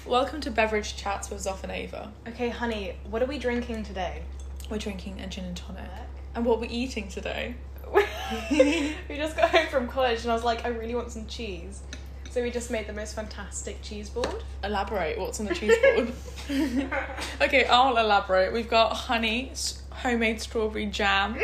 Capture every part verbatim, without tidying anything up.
Welcome to Beverage Chats with Zoff and Ava. Okay, honey, what are we drinking today? We're drinking a gin and tonic. And what we're eating today? We just got home from college and I was like, I really want some cheese. So we just made the most fantastic cheese board. Elaborate, what's on the cheese board? Okay, I'll elaborate. We've got honey, s- homemade strawberry jam,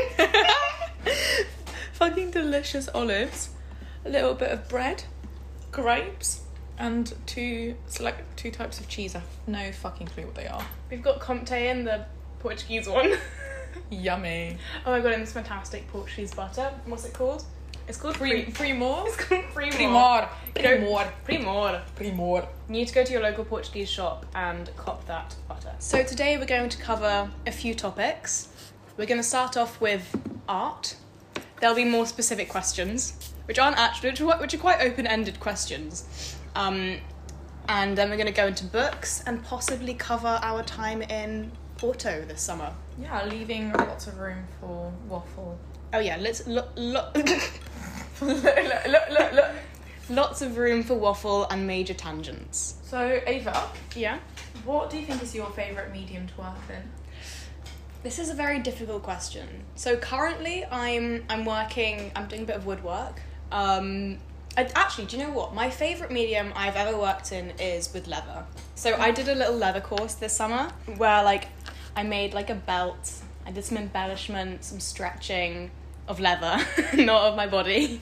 fucking delicious olives, a little bit of bread, grapes, and two select two types of cheese. I have no fucking clue what they are. We've got Comte and the Portuguese one. Yummy. Oh my god, and this fantastic Portuguese butter. What's it called? It's called Pre- Primor? It's called Primor. Primor. Primor. Primor. Primor. You need to go to your local Portuguese shop and cop that butter. So today we're going to cover a few topics. We're going to start off with art. There'll be more specific questions, which aren't actually, which are, which are quite open-ended questions. Um, and then we're going to go into books and possibly cover our time in Porto this summer. Yeah, leaving lots of room for waffle. Oh yeah, let's look, look, look, look, look, look, look. Lots of room for waffle and major tangents. So, Ava, Yeah? what do you think is your favourite medium to work in? This is a very difficult question. So currently I'm I'm working, I'm doing a bit of woodwork. Um, I, actually, do you know what? My favourite medium I've ever worked in is with leather. So I did a little leather course this summer where like I made like a belt, I did some embellishment, some stretching of leather, not of my body.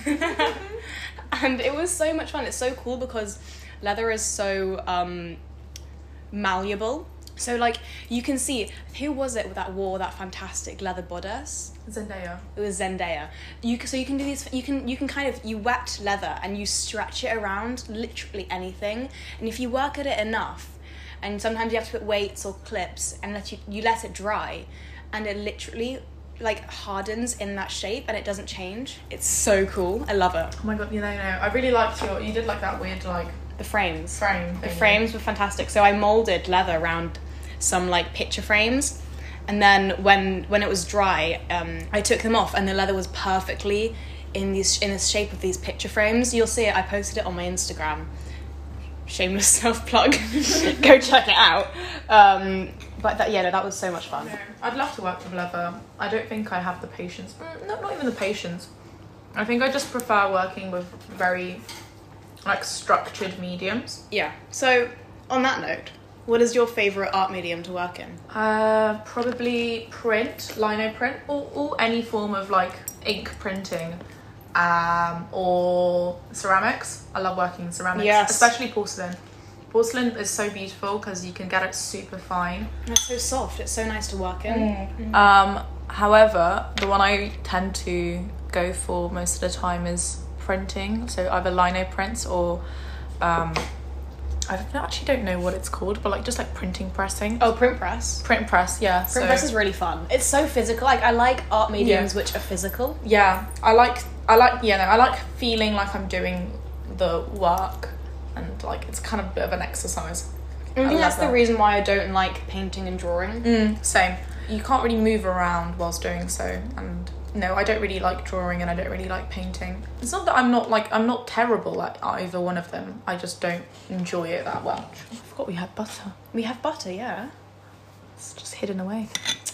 And it was so much fun. It's so cool because leather is so um, malleable. So like you can see, who was it that wore that fantastic leather bodice? Zendaya. It was Zendaya. You so you can do these. You can you can kind of you wet leather and you stretch it around literally anything. And if you work at it enough, and sometimes you have to put weights or clips and let you you let it dry, and it literally like hardens in that shape and it doesn't change. It's so cool. I love it. Oh my god, you know, no, I really liked your, you did like that weird like The frames. frame The thingy. frames were fantastic. So I molded leather around some like picture frames, and then when when it was dry, um, I took them off, and the leather was perfectly in these in the shape of these picture frames. You'll see it. I posted it on my Instagram. Shameless self plug. Go check it out. Um, but that, yeah, no, that was so much fun. No, I'd love to work with leather. I don't think I have the patience. Mm, no, not even the patience. I think I just prefer working with very like structured mediums. Yeah. So on that note, what is your favourite art medium to work in? Uh, probably print, lino print, or, or any form of like ink printing, um, or ceramics. I love working in ceramics, Yes. especially porcelain. Porcelain is so beautiful because you can get it super fine. It's so soft. It's so nice to work in. Um, however, the one I tend to go for most of the time is printing. So either lino prints or um, I actually don't know what it's called, but like just like printing pressing. Oh, print press. Print press, yeah. Print so, press is really fun. It's so physical. Like I like art mediums Yeah. which are physical. yeah, I like I like yeah, no, I like feeling like I'm doing the work, and like it's kind of a bit of an exercise. I think love that's the that. reason why I don't like painting and drawing. Mm, same. You can't really move around whilst doing so, and no, I don't really like drawing and I don't really like painting. It's not that I'm not like I'm not terrible at either one of them. I just don't enjoy it that well. I forgot we had butter. We have butter, yeah. It's just hidden away.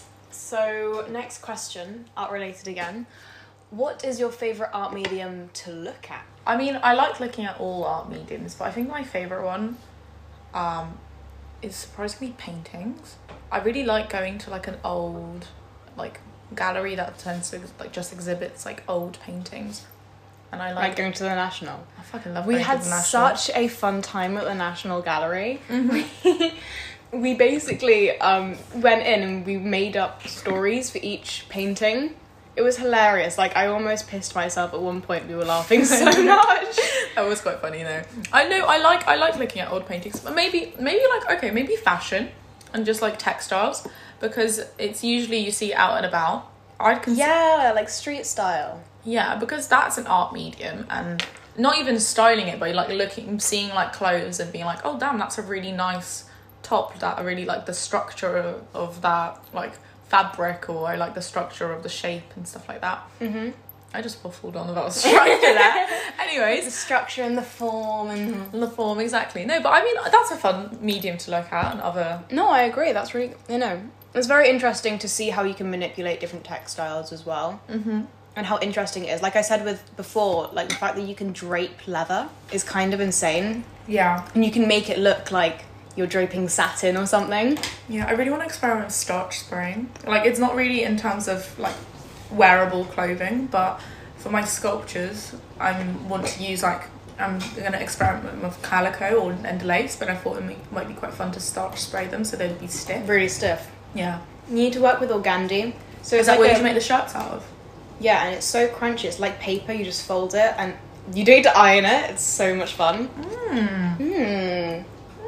So next question, art related again. What is your favourite art medium to look at? I mean, I like looking at all art mediums, but I think my favourite one um, is surprisingly paintings. I really like going to like an old like gallery that tends to like just exhibits like old paintings, and I like, Like going to the National. I fucking love We going to had the National. such a fun time at the National Gallery. Mhm. We basically um, went in and we made up stories for each painting. It was hilarious. Like I almost pissed myself at one point. We were laughing so much. That was quite funny though. I know I like I like looking at old paintings, but maybe maybe like okay maybe fashion and just like textiles, because it's usually you see out and about. I'd consider Yeah, like street style. yeah, because that's an art medium, and not even styling it, but like looking, seeing like clothes and being like, oh damn, that's a really nice top. That I really like the structure of, of that like fabric, or I like the structure of the shape and stuff like that. Mm-hmm. I just waffled on about structure there. Anyways. The structure and the form and... The form, exactly. No, but I mean, that's a fun medium to look at and other... No, I agree. That's really, you know, it's very interesting to see how you can manipulate different textiles as well. Mm-hmm. And how interesting it is. Like I said with before, like the fact that you can drape leather is kind of insane. Yeah. And you can make it look like you're draping satin or something. Yeah, I really want to experiment with starch spraying. Like, it's not really in terms of, like, wearable clothing, but for my sculptures, I want to use, like, I'm going to experiment with calico or and lace, but I thought it might, might be quite fun to starch spray them so they'd be stiff. Really stiff. Yeah. You need to work with organdi. So Is it's that like what a, you make the shirts out of? Yeah, and it's so crunchy. It's like paper. You just fold it, and you don't need to iron it. It's so much fun. Mmm. Mmm.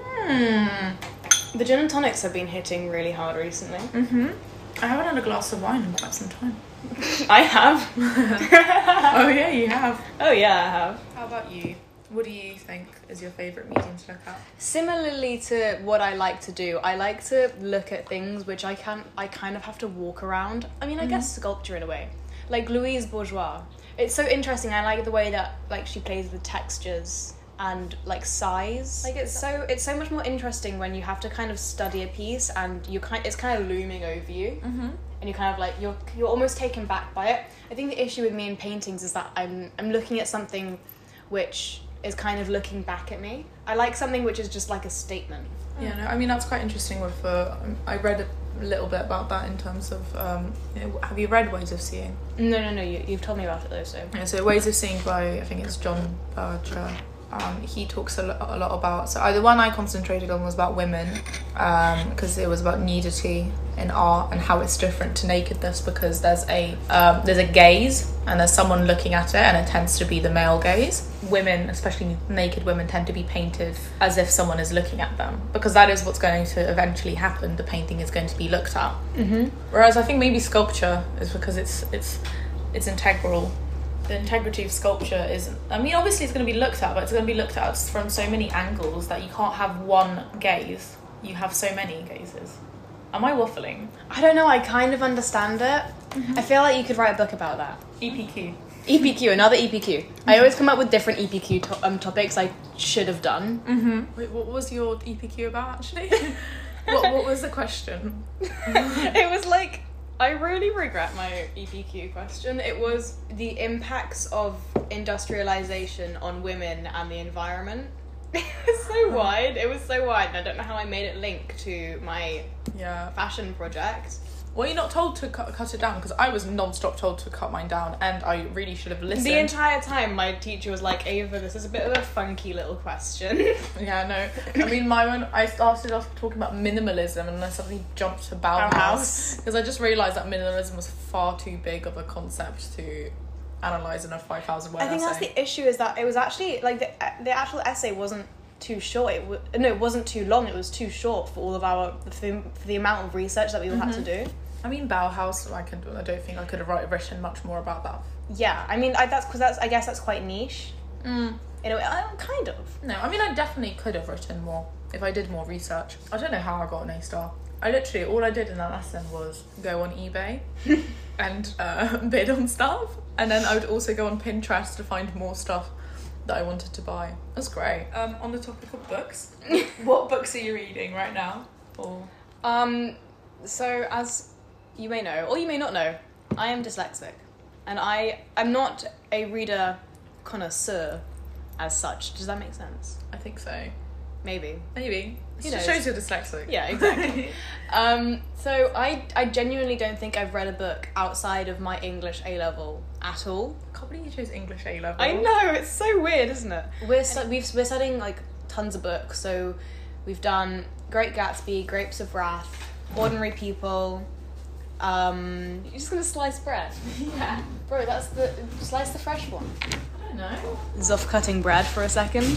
Mmm. The gin and tonics have been hitting really hard recently. Mm-hmm. I haven't had a glass of wine in quite some time. I have. Oh yeah, you have. Oh yeah, I have. How about you? What do you think is your favourite medium to look at? Similarly to what I like to do, I like to look at things which I can I kind of have to walk around. I mean, I mm. guess sculpture in a way. Like Louise Bourgeois. It's so interesting. I like the way that like she plays with textures and like size. Like it's so it's so much more interesting when you have to kind of study a piece and you kind it's kind of looming over you. Mm-hmm. And you're kind of like you're you're almost taken back by it. I think the issue with me in paintings is that I'm I'm looking at something which is kind of looking back at me. I like something which is just like a statement. Yeah, no, I mean that's quite interesting with uh, I read a little bit about that in terms of um, you know, have you read Ways of Seeing? No, no, no, you, you've told me about it though, so. Yeah, so Ways of Seeing by, I think it's John Berger. Um, he talks a, lo- a lot about, so I, the one I concentrated on was about women, because um, it was about nudity in art and how it's different to nakedness, because there's a um, there's a gaze and there's someone looking at it, and it tends to be the male gaze. Women, especially naked women, tend to be painted as if someone is looking at them, because that is what's going to eventually happen. The painting is going to be looked at. Mm-hmm. Whereas I think maybe sculpture is because it's it's it's integral. The integrity of sculpture isn't, I mean, obviously it's going to be looked at, but it's going to be looked at from so many angles that you can't have one gaze. You have so many gazes. Am I waffling? I don't know, I kind of understand it. Mm-hmm. I feel like you could write a book about that. E P Q. E P Q, another E P Q. Mm-hmm. I always come up with different E P Q to- um, topics I should have done. Mm-hmm. Wait, what was your E P Q about, actually? what, what was the question? It was like, I really regret my E P Q question. It was the impacts of industrialization on women and the environment. It was so wide. It was so wide, and I don't know how I made it link to my yeah fashion project. Were you not told to cut, cut it down? Because I was non-stop told to cut mine down, and I really should have listened. The entire time, my teacher was like, Ava, this is a bit of a funky little question. Yeah, no. I mean, my one, I started off talking about minimalism, and then suddenly jumped to Bauhaus. Because I just realised that minimalism was far too big of a concept to analyse in a five thousand word I think essay. that's the issue, is that it was actually, like, the, the actual essay wasn't too short. It w- no, it wasn't too long. It was too short for all of our, for the, for the amount of research that we all mm-hmm. had to do. I mean, Bauhaus, I, could, I don't think I could have write, written much more about that. Yeah, I mean, I, that's because that's, I guess that's quite niche. Mm. In a way, uh, kind of. No, I mean, I definitely could have written more if I did more research. I don't know how I got an A star. I literally, all I did in that lesson was go on eBay and uh, bid on stuff. And then I would also go on Pinterest to find more stuff that I wanted to buy. That's great. Um, on the topic of books, what books are you reading right now? Or Um, so as you may know, or you may not know, I am dyslexic. And I am not a reader connoisseur as such. Does that make sense? I think so. Maybe. Maybe. Who It knows? shows you're dyslexic. Yeah, exactly. um, so I, I genuinely don't think I've read a book outside of my English A-level at all. I can't believe you chose English A-level. I know, it's so weird, isn't it? We're stu- we've, we're studying like tons of books. So we've done Great Gatsby, Grapes of Wrath, Ordinary People. Um, you're just gonna slice bread? Yeah. Bro, that's the slice the fresh one. I don't know. Zoff cutting bread for a second.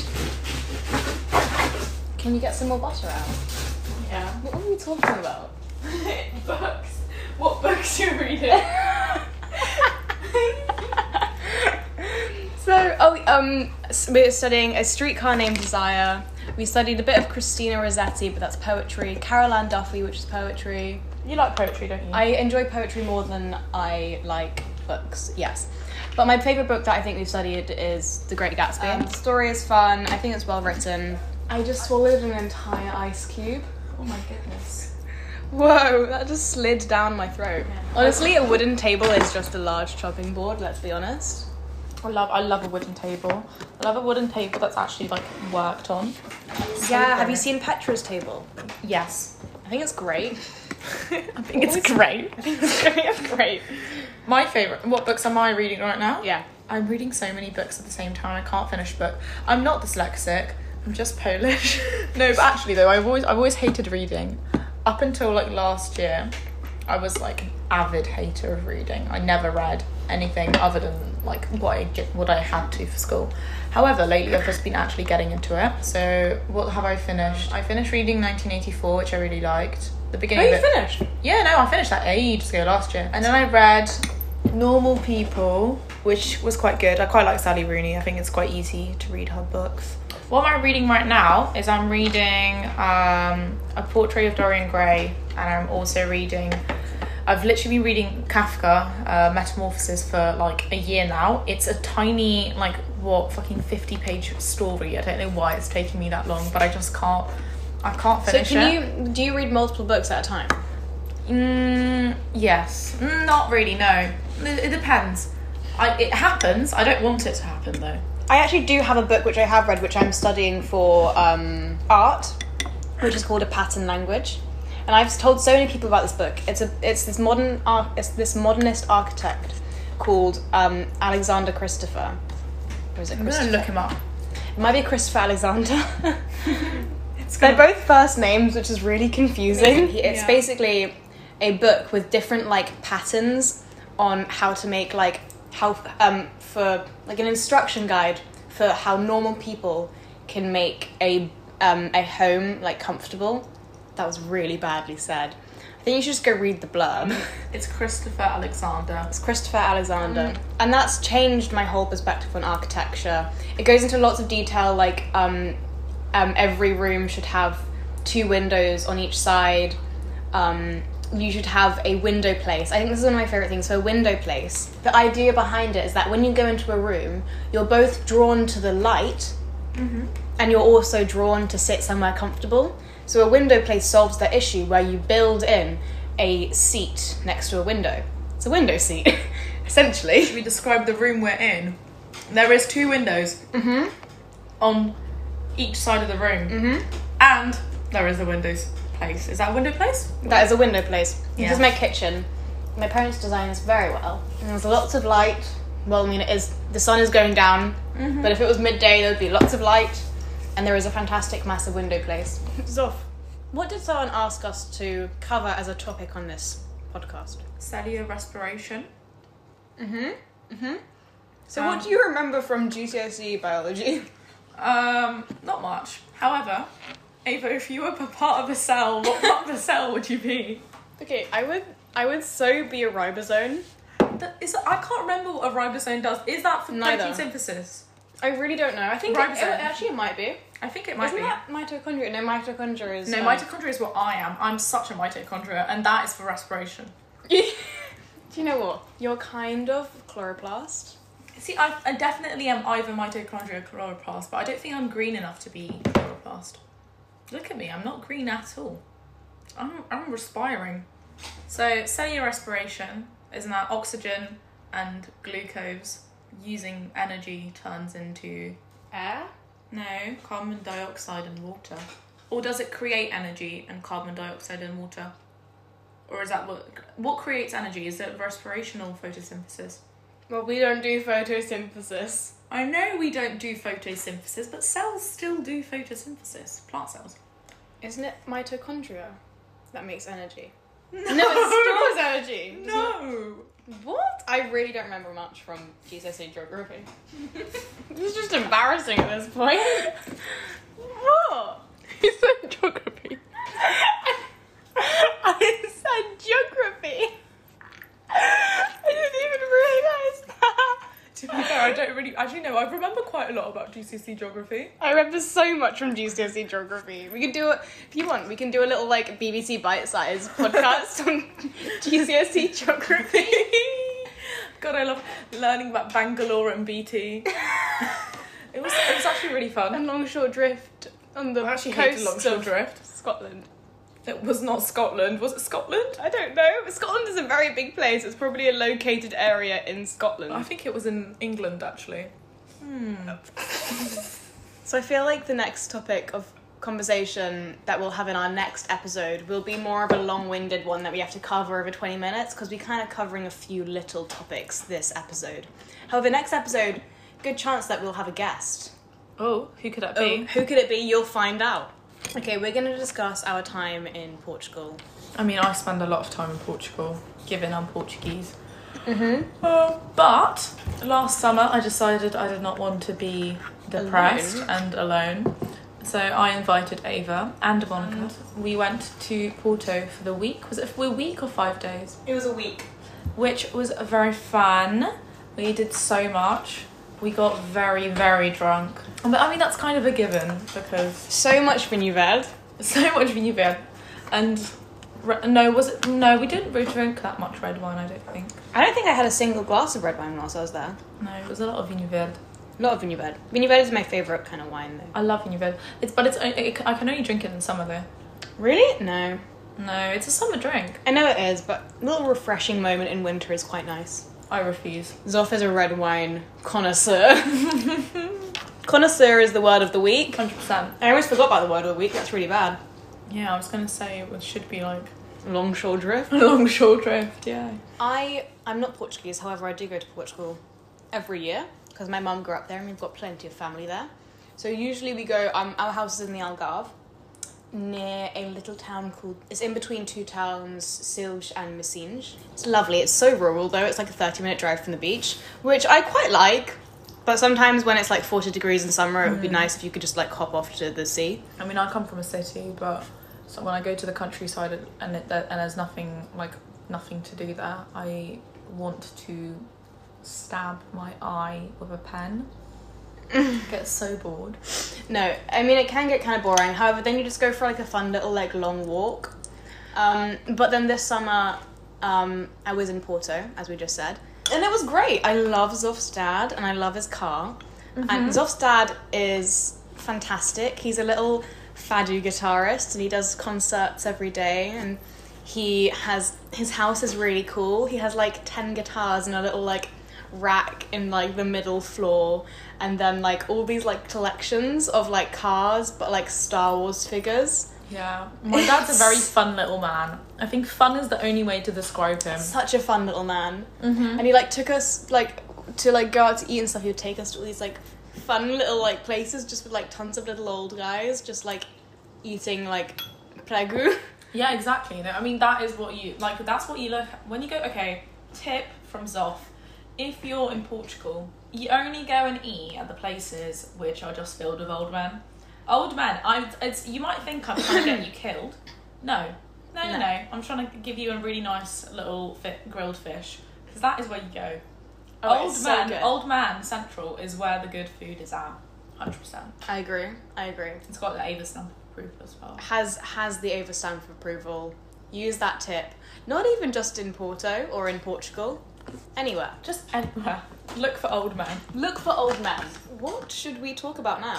Can you get some more butter out? Yeah. What are we talking about? Books. What books you're reading? So, oh, um, we're studying A Streetcar Named Desire. We studied a bit of Christina Rossetti, but that's poetry. Carol Duffy, which is poetry. You like poetry, don't you? I enjoy poetry more than I like books, yes. But my favourite book that I think we've studied is The Great Gatsby. Um, the story is fun. I think it's well written. I just swallowed an entire ice cube. Oh my goodness. Whoa, that just slid down my throat. Yeah. Honestly, a wooden table is just a large chopping board, let's be honest. I love I love a wooden table. I love a wooden table that's actually like worked on. So yeah, great. Have you seen Petra's table? Yes. I think it's great. I think it's great. I think it's great. It's great. My favourite. What books am I reading right now? Yeah. I'm reading so many books at the same time. I can't finish a book. I'm not dyslexic. I'm just Polish. No, but actually though, I've always I've always hated reading. Up until like last year, I was like an avid hater of reading. I never read anything other than like what I get, what I had to for school. However, lately I've just been actually getting into it. So what have I finished? I finished reading nineteen eighty-four, which I really liked. The beginning. Oh, you of it. finished? Yeah, no, I finished that ages ago last year. And then I read Normal People, which was quite good. I quite like Sally Rooney. I think it's quite easy to read her books. What am I reading right now is I'm reading um, A Portrait of Dorian Gray, and I'm also reading, I've literally been reading Kafka, uh, Metamorphosis, for like a year now. It's a tiny, like, what, fucking fifty page story. I don't know why it's taking me that long, but I just can't, I can't finish it. So can you, do you read multiple books at a time? Mm, yes. Not really, no. It, it depends. I, it happens. I don't want it to happen, though. I actually do have a book which I have read, which I'm studying for um, art, which is called A Pattern Language, and I've told so many people about this book. It's a it's this modern ar- it's this modernist architect called um, Alexander Christopher. Or is it I'm Christopher? gonna look him up. It might be Christopher Alexander. It's They're both first names, which is really confusing. It's yeah. basically a book with different like patterns on how to make like how um for like an instruction guide for how normal people can make a um a home like comfortable. That was really badly said. I think you should just go read the blurb. It's Christopher Alexander. It's Christopher Alexander. Mm. And that's changed my whole perspective on architecture. It goes into lots of detail, like um, um, every room should have two windows on each side. Um, you should have a window place. I think this is one of my favourite things. So a window place. The idea behind it is that when you go into a room, you're both drawn to the light, mm-hmm. and you're also drawn to sit somewhere comfortable. So a window place solves that issue where you build in a seat next to a window. It's a window seat, essentially. Should we describe the room we're in? There is two windows Mm-hmm. on each side of the room. Mm-hmm. And there is a windows place. Is that a window place? That is a window place. Yeah. This is my kitchen. My parents designed this very well. And there's lots of light. Well, I mean, it is, the sun is going down, Mm-hmm. but if it was midday, there would be lots of light. And there is a fantastic, massive window place. Zoff, what did someone ask us to cover as a topic on this podcast? Cellular respiration. Mm-hmm. Mm-hmm. So Um, what do you remember from G C S E biology? Um, not much. However, Ava, if you were a part of a cell, what part of a cell would you be? Okay, I would I would so be a ribosome. That is, I can't remember what a ribosome does. Is that for Neither. protein synthesis? I really don't know. I think it, it, Ribosome. actually it might be. I think it might Isn't be. that mitochondria? No, mitochondria is... No, um, mitochondria is what I am. I'm such a mitochondria, and that is for respiration. Do you know what? You're kind of chloroplast. See, I, I definitely am either mitochondria or chloroplast, but I don't think I'm green enough to be chloroplast. Look at me, I'm not green at all. I'm, I'm respiring. So, cellular respiration is that oxygen and glucose using energy turns into... Air? No, carbon dioxide and water. Or does it create energy and carbon dioxide and water? Or is that what... What creates energy? Is it respiration or photosynthesis? Well, we don't do photosynthesis. I know we don't do photosynthesis, but cells still do photosynthesis. Plant cells. Isn't it mitochondria that makes energy? No, No, it stores energy. No. What? I really don't remember much from G C S E geography. This is just embarrassing at this point. What? You said geography. I said geography. I didn't even realise that. To be fair, I don't really... Actually, no, I remember quite a lot about G C S E geography. I remember so much from G C S E geography. We could do it, if you want, we can do a little, like, B B C bite-sized podcast on G C S E geography. God, I love learning about Bangalore and B T. It was it was actually really fun. And Longshore Drift on the I actually coast hated Longshore of Drift. Scotland. It was not Scotland. Was it Scotland? I don't know. Scotland is a very big place. It's probably a located area in Scotland. I think it was in England, actually. Hmm. So I feel like the next topic of conversation that we'll have in our next episode will be more of a long-winded one that we have to cover over twenty minutes, because we're kind of covering a few little topics this episode. However, next episode, good chance that we'll have a guest. Oh, who could that Oh, be? who could it be? You'll find out. Okay, we're going to discuss our time in Portugal. I mean, I spend a lot of time in Portugal, given I'm Portuguese. Mm-hmm. Uh, but last summer, I decided I did not want to be depressed Alone. and alone. So I invited Ava and Monica. We went to Porto for the week. Was it for a week or five days? It was a week. Which was very fun. We did so much. We got very, very drunk. But I mean, that's kind of a given because So much vinaigrette. so much vinho verde. And re- no, was it? No, we didn't really drink that much red wine, I don't think. I don't think I had a single glass of red wine whilst I was there. No, it was a lot of vinho verde. A lot of vinaigrette. Vinaigrette is my favourite kind of wine, though. I love vinho verde. It's, but it's it, I can only drink it in summer though. Really? No. No, it's a summer drink. I know it is, but a little refreshing moment in winter is quite nice. I refuse. Zoff is a red wine connoisseur. Connoisseur is the word of the week. one hundred percent. I always forgot about the word of the week. That's really bad. Yeah, I was going to say it should be like Longshore Drift. Longshore Drift, yeah. I, I'm not Portuguese, however, I do go to Portugal every year because my mum grew up there and we've got plenty of family there. So usually we go, um, our house is in the Algarve, near a little town called, it's in between two towns, Silves and Messinges. It's lovely. It's so rural though. It's like a thirty minute drive from the beach, which I quite like. But sometimes when it's like forty degrees in summer, it would be nice if you could just like hop off to the sea. I mean, I come from a city, but so when I go to the countryside and it, and there's nothing like nothing to do there, I want to stab my eye with a pen. Get so bored. No, I mean, it can get kind of boring. However, then you just go for like a fun little like long walk. Um, but then this summer, um, I was in Porto, as we just said. And it was great. I love Zoff's dad and I love his car. Mm-hmm. And Zoff's dad is fantastic. He's a little fado guitarist and he does concerts every day. And he has, his house is really cool. He has like ten guitars and a little like rack in like the middle floor. And then like all these like collections of like cars, but like Star Wars figures. Yeah, my dad's a very fun little man. I think fun is the only way to describe him. Such a fun little man. Mm-hmm. And he like took us like to like go out to eat and stuff. He would take us to all these like fun little like places just with like tons of little old guys just like eating like pragu. Yeah, exactly. No, I mean, that is what you like. That's what you look when you go. Okay, tip from Zoff: if you're in Portugal, you only go and eat at the places which are just filled with old men. Old men. I. It's. You might think I'm trying to get you killed. No. No, no, No. no. I'm trying to give you a really nice little fit, grilled fish because that is where you go. Oh, old it's so man. good. Old man Central is where the good food is at. one hundred percent. I agree. I agree. It's got the Ava stamp of approval as well. Has has the Ava stamp of approval. Use that tip. Not even just in Porto or in Portugal. Anywhere. Just anywhere. Look for old men. Look for old men. What should we talk about now?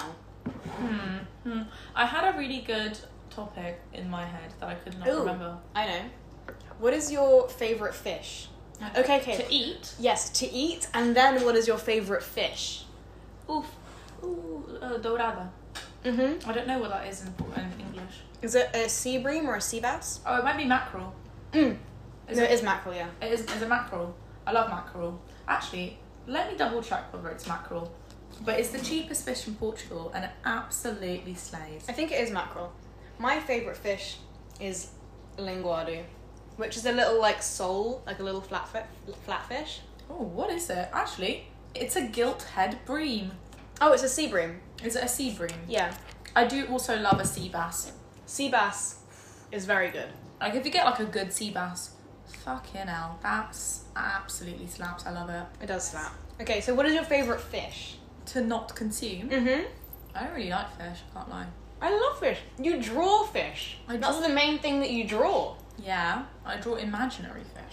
Hmm. hmm. I had a really good topic in my head that I could not Ooh. remember. I know. What is your favourite fish? Okay, okay. To eat? Yes, to eat, and then what is your favourite fish? Oof. Ooh, uh, dourada. Mm-hmm. I don't know what that is in, in English. Is it a sea bream or a sea bass? Oh, it might be mackerel. Mm. Is no, it, it is mackerel, yeah. it is, is it mackerel? I love mackerel. Actually, let me double check whether it's mackerel. But it's the cheapest fish in Portugal and it absolutely slays. I think it is mackerel. My favourite fish is linguado, which is a little like sole, like a little flat fi- flatfish. Oh, what is it? Actually, it's a gilt head bream. Oh, it's a sea bream. Is it a sea bream? Yeah. I do also love a sea bass. Sea bass is very good. Like if you get like a good sea bass, fucking hell, that's absolutely slaps. I love it. It does slap. Okay, so what is your favourite fish? To not consume, Mm-hmm. I don't really like fish. I can't lie. I love fish. You draw fish. I That's draw- the main thing that you draw. Yeah, I draw imaginary fish.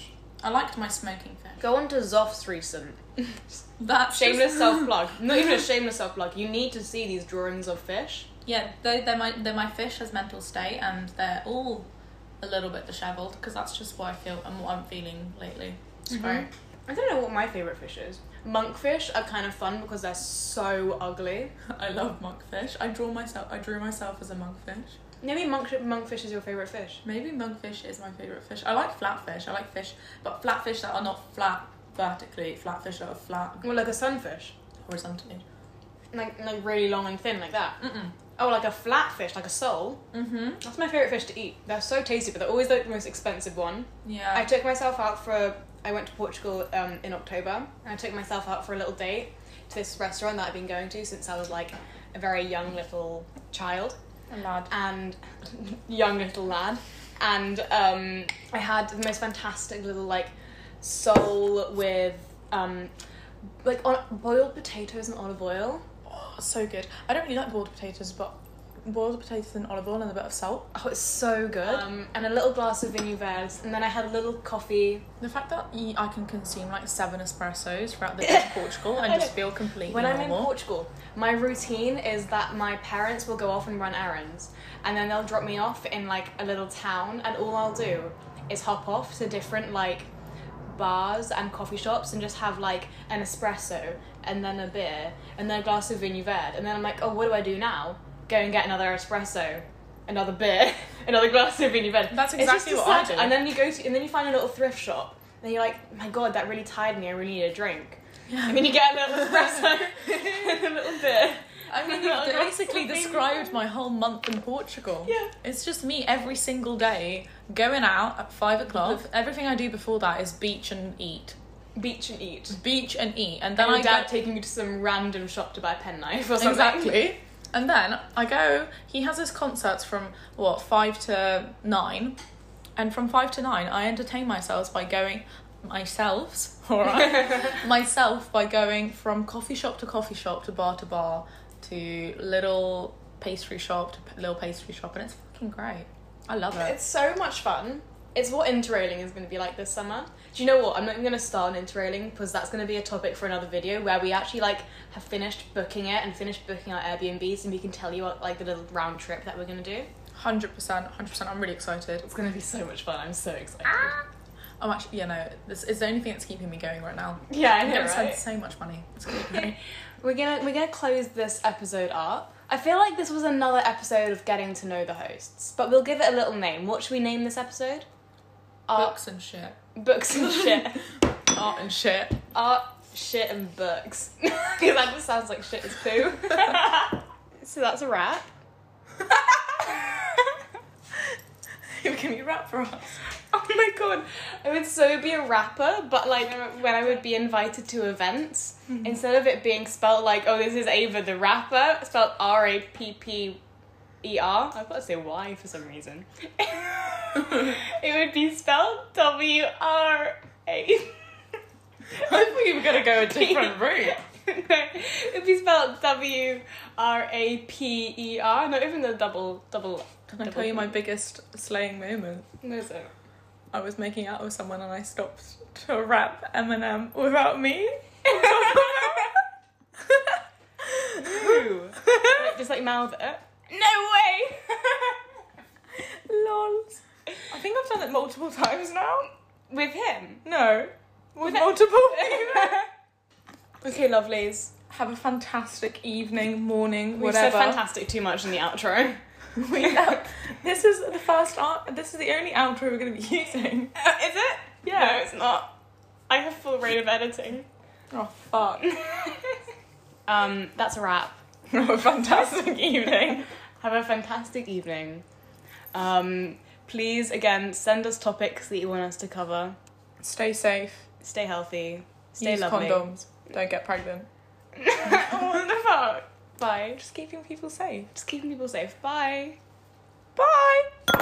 I liked my smoking fish. Go on to Zoff's recent. That's Shameless just- self plug. Not even a shameless self plug. You need to see these drawings of fish. Yeah, they they're my they're my fish as mental state, and they're all a little bit dishevelled because that's just what I feel and what I'm feeling lately. It's Mhm. great. I don't know what my favourite fish is. Monkfish are kind of fun because they're so ugly. I love monkfish. I draw myself. I drew myself as a monkfish. Maybe monk monkfish is your favourite fish. Maybe monkfish is my favourite fish. I like flatfish. I like fish, but flatfish that are not flat vertically. Flatfish that are flat Well, like a sunfish. horizontally. Like, like really long and thin, like that. Mm-mm. Oh, like a flatfish, like a sole. Mm-hmm. That's my favourite fish to eat. They're so tasty, but they're always like the most expensive one. Yeah. I took myself out for a, I went to Portugal um, in October, and I took myself out for a little date to this restaurant that I've been going to since I was like a very young little child. a lad. And young little lad, and um, I had the most fantastic little like sole with um, like on boiled potatoes and olive oil. Oh, so good. I don't really like boiled potatoes, but boiled potatoes and olive oil and a bit of salt. Oh, it's so good. Um, and a little glass of Vinho Verde, and then I had a little coffee. The fact that y- I can consume like seven espressos throughout the day in Portugal and just feel completely When I'm in normal. Portugal, my routine is that my parents will go off and run errands, and then they'll drop me off in like a little town, and all I'll do is hop off to different like bars and coffee shops and just have like an espresso and then a beer and then a glass of Vinho Verde, and then I'm like, oh, what do I do now? Go and get another espresso, another beer, another glass of Vinho Verde. That's It's exactly just a what I sad- do. And then you go to, and then you find a little thrift shop, and you're like, my god, that really tired me. I really need a drink. Yeah. And then you get a little espresso and a little beer. I mean, Little you glass basically of Vinho described Verde. my whole month in Portugal. Yeah. It's just me every single day going out at five o'clock. Everything I do before that is beach and eat. Beach and eat. Beach and eat. And And then your I dad go... taking you to some random shop to buy a penknife or something. Exactly. And then I go, he has his concerts from, what, five to nine. And from five to nine, I entertain myself by going, myself, alright? myself by going from coffee shop to coffee shop to bar to bar to little pastry shop to p- little pastry shop. And it's fucking great. I love it. It's so much fun. It's what interrailing is going to be like this summer. Do you know what? I'm not even going to start on interrailing because that's going to be a topic for another video where we actually like have finished booking it and finished booking our Airbnbs, and we can tell you what, like the little round trip that we're going to do. one hundred percent, one hundred percent. I'm really excited. It's going to be so much fun. I'm so excited. I'm actually, you know, this is the only thing that's keeping me going right now. Yeah, I I'm know, going to spend right? so much money. It's going to be great. We're gonna we're gonna close this episode up. I feel like this was another episode of getting to know the hosts, but we'll give it a little name. What should we name this episode? Art, Books and shit. books and shit. Art and shit. Art, shit, and books. Because that just sounds like shit is poo. So that's a wrap. Can you rap for us? Oh my god, I would so be a rapper, but like when I would be invited to events, Mm-hmm. instead of it being spelled like, oh, this is Ava the rapper, it's spelled R A P P E R. I was about to say Y for some reason. It would be spelled W R A. I thought you were going to go a different route. No, it'd be spelled W R A P E R, not even the double, double. Can I tell you my biggest slaying moment? What is it? I was making out with someone and I stopped to rap Eminem without me. Ooh. Like, just like mouth it. No way! Lols. I think I've done it multiple times now. With him? No. With With multiple Okay, lovelies. Have a fantastic evening, morning, We've said whatever. fantastic too much in the outro. We know. This is the first out. This is the only outro we're going to be using. Uh, is it? Yeah. No, it's not. I have full rate of editing. Oh fuck. Um, that's a wrap. Have a fantastic evening. Have a fantastic evening. Um, please, again, send us topics that you want us to cover. Stay safe. Stay healthy. Stay Use lovely. condoms. Don't get pregnant. What the fuck? Bye. Just keeping people safe. Just keeping people safe. Bye. Bye.